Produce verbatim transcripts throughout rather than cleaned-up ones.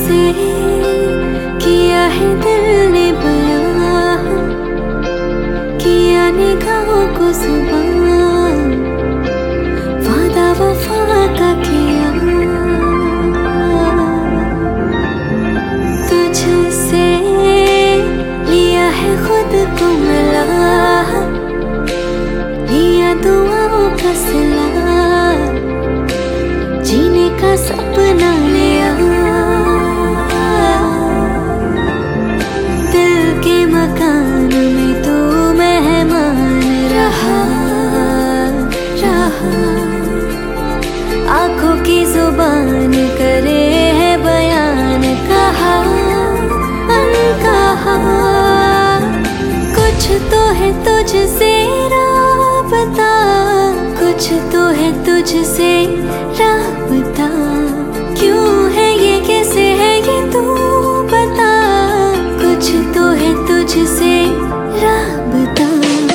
तुझसे किया है दिल ने बयां, किया निगाहों को ज़ुबान, वादा वफा का किया। तुझसे लिया है खुद को मिला, लिया दुआओं का सिला, जीने का सपना लिया। दिल के मकान में तू मेहमान रहा रहा, आंखों की जुबान करे है बयान, कहा अनकहा। कुछ तो है तुझसे राबता, कुछ तो है तुझसे राबता, क्यों है ये कैसे है ये तू बता। कुछ तो है तुझसे राबता।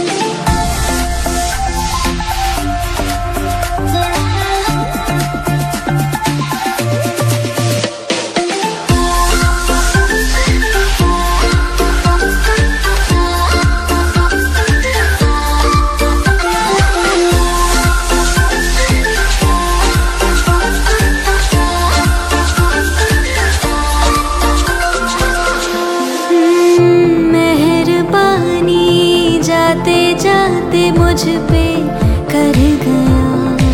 जाते जाते मुझ पे कर गया,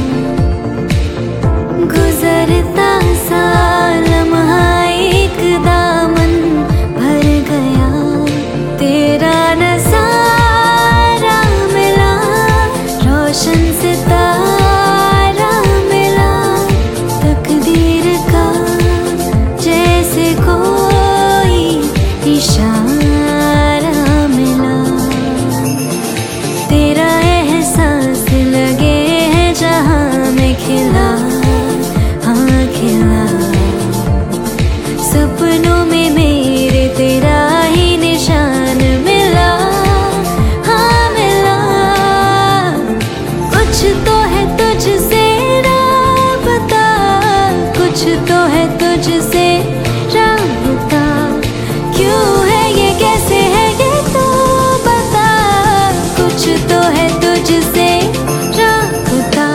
गुजरता सा लम्हा एक दामन भर गया। तेरा नज़ारा मिला, रोशन सितारा मिला, तकदीर का जैसे कोई इशारा मिला। तेरा एहसास लगे है जहाँ में खिला, हाँ खिला। सपनों में मेरे तेरा ही निशान मिला, हाँ मिला। कुछ तो है तुझसे राबता, कुछ तो है तुझसे राबता, क्यों है ये कैसे है ये तू बता। कुछ तो है तुझसे राबता।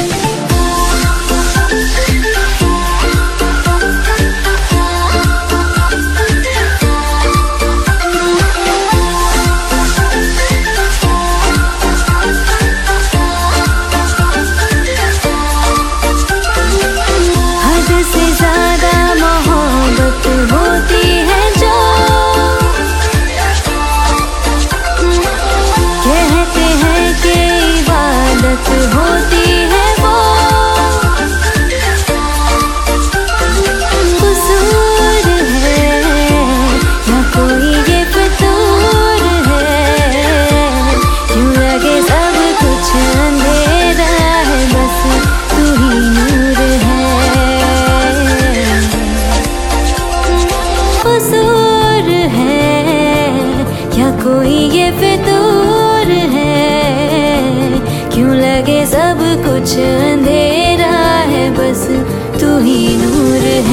हद से ज्यादा मोहब्बत होती है जो, कहते हैं कि इबादत होती है वो। कसूर है या कोई ये फितूर है, क्यों लगे सब कुछ अंधेरा है, बस तू ही नूर है। कसूर है या कोई ये फितूर है, क्यों लगे सब कुछ अंधेरा है, बस तू ही नूर